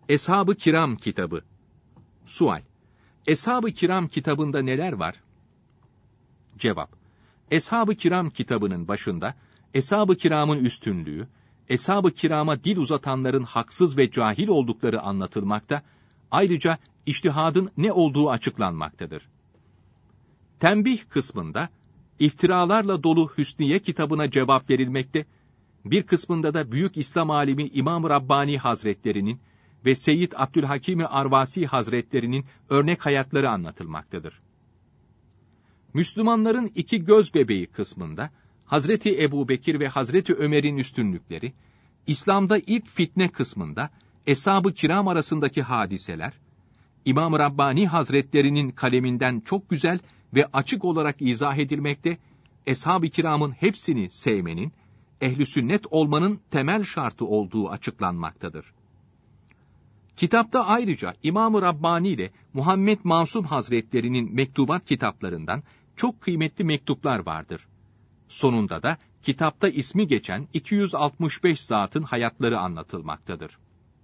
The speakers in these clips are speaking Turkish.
Eshab-ı Kiram kitabı. Sual: Eshab-ı Kiram kitabında neler var? Cevap: Eshab-ı Kiram kitabının başında, Eshab-ı Kiram'ın üstünlüğü, Eshab-ı Kiram'a dil uzatanların haksız ve cahil oldukları anlatılmakta, ayrıca içtihadın ne olduğu açıklanmaktadır. Tembih kısmında, iftiralarla dolu Hüsniye kitabına cevap verilmekte, bir kısmında da Büyük İslam alimi İmam-ı Rabbani Hazretlerinin ve Seyyid Abdülhakim-i Arvasi Hazretlerinin örnek hayatları anlatılmaktadır. Müslümanların iki göz bebeği kısmında, Hazreti Ebubekir ve Hazreti Ömer'in üstünlükleri, İslam'da ilk fitne kısmında, Eshab-ı Kiram arasındaki hadiseler, İmam-ı Rabbani Hazretlerinin kaleminden çok güzel ve açık olarak izah edilmekte, Eshab-ı Kiram'ın hepsini sevmenin, ehl-i sünnet olmanın temel şartı olduğu açıklanmaktadır. Kitapta ayrıca İmam-ı Rabbani ile Muhammed Masum Hazretlerinin mektubat kitaplarından çok kıymetli mektuplar vardır. Sonunda da kitapta ismi geçen 265 zatın hayatları anlatılmaktadır.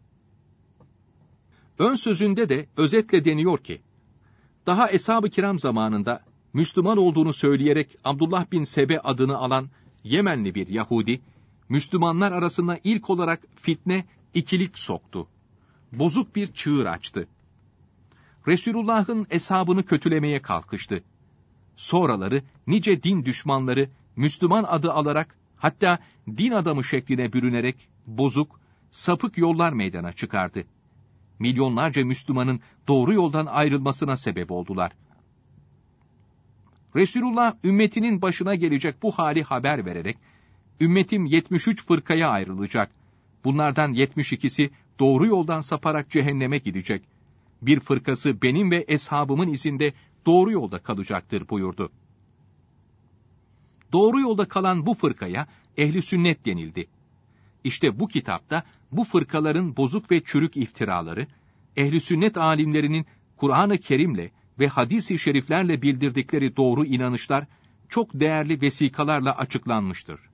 Ön sözünde de özetle deniyor ki, daha Eshab-ı Kiram zamanında Müslüman olduğunu söyleyerek Abdullah bin Sebe adını alan Yemenli bir Yahudi, Müslümanlar arasında ilk olarak fitne, ikilik soktu. Bozuk bir çığır açtı. Resulullah'ın eshabını kötülemeye kalkıştı. Sonraları nice din düşmanları Müslüman adı alarak, hatta din adamı şekline bürünerek bozuk, sapık yollar meydana çıkardı. Milyonlarca Müslümanın doğru yoldan ayrılmasına sebep oldular. Resulullah ümmetinin başına gelecek bu hali haber vererek, ümmetim 73 fırkaya ayrılacak. Bunlardan 72'si doğru yoldan saparak cehenneme gidecek. Bir fırkası benim ve eshabımın izinde doğru yolda kalacaktır buyurdu. Doğru yolda kalan bu fırkaya ehli sünnet denildi. İşte bu kitapta bu fırkaların bozuk ve çürük iftiraları, ehli sünnet alimlerinin Kur'an-ı Kerim'le ve hadis-i şeriflerle bildirdikleri doğru inanışlar çok değerli vesikalarla açıklanmıştır.